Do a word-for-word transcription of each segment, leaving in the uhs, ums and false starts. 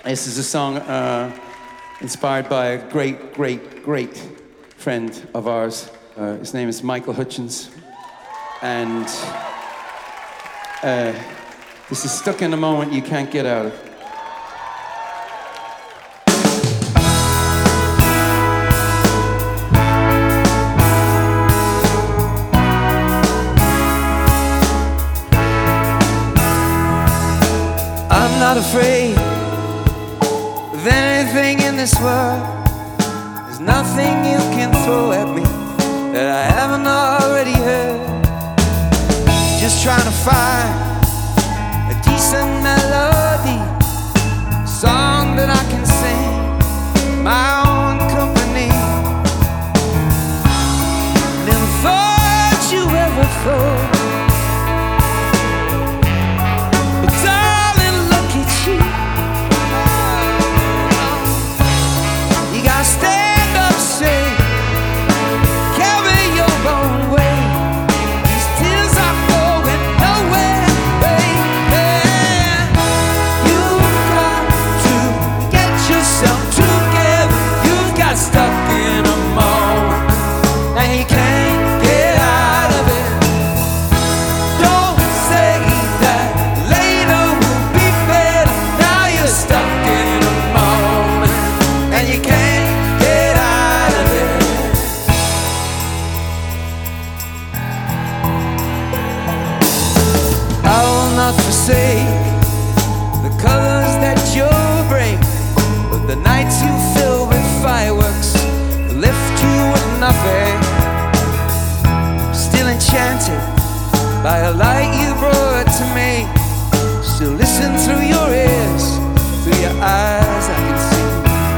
This is a song uh, inspired by a great, great, great friend of ours. Uh, his name is Michael Hutchence. And uh, this is stuck in a moment you can't get out of. I'm not afraid of anything in this world. There's nothing you can throw at me that I haven't already heard. Just trying to find a decent melody, a song that I can sing, my own company. Never thought you ever thought. Not forsake the colors that you bring, but the nights you fill with fireworks lift you with nothing. Still enchanted by a light you brought to me. Still listen through your ears, through your eyes I can see.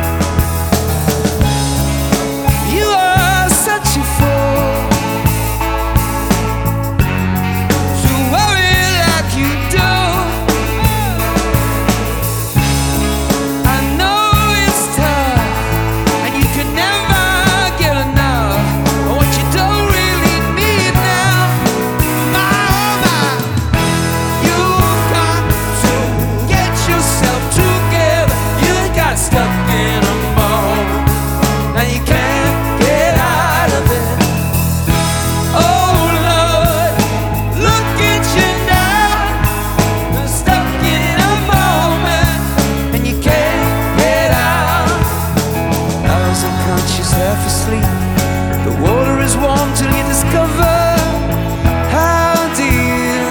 You are such a fool to worry like you do. I know it's tough, and you can never get enough of what you don't really need now. My, oh my, you've got to get yourself together. You got stuck in a moment, now you can't get out of it. Oh Lord, look at you now. You're stuck in a moment, and you can't get out. I was unconscious, half asleep. The water is warm till you discover how deep.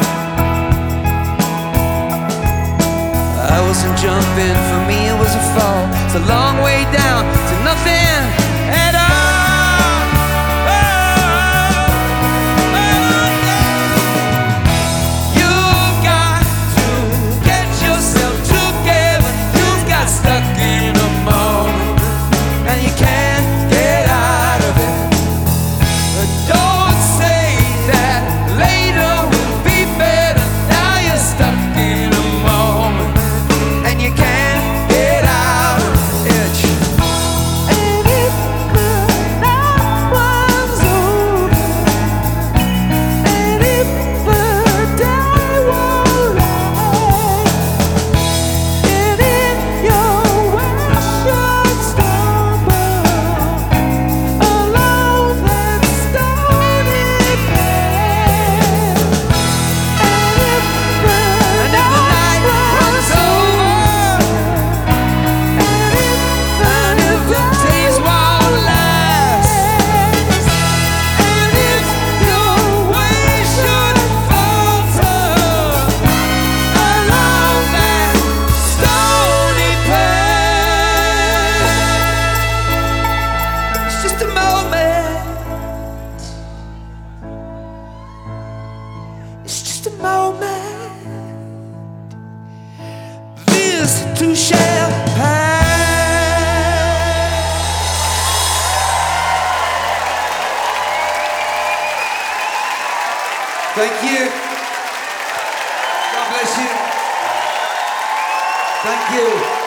I wasn't jumping, for me it was a fall. It's a long way down to nothing at all. Oh, oh, yeah. You've got to get yourself together. You've got stuck in a moment, and you can't get out of it. But don't say that later will be better. Now you're stuck in a moment, and you can't get out of it. And if the night was over, and if the day won't last, and if your wish should stumble along that stony path, and if the night was over, and if the days won't last, and if your way should falter along that stony path, it's just a moment. It's just a moment. This too shall pass. Thank you. God bless you. Thank you.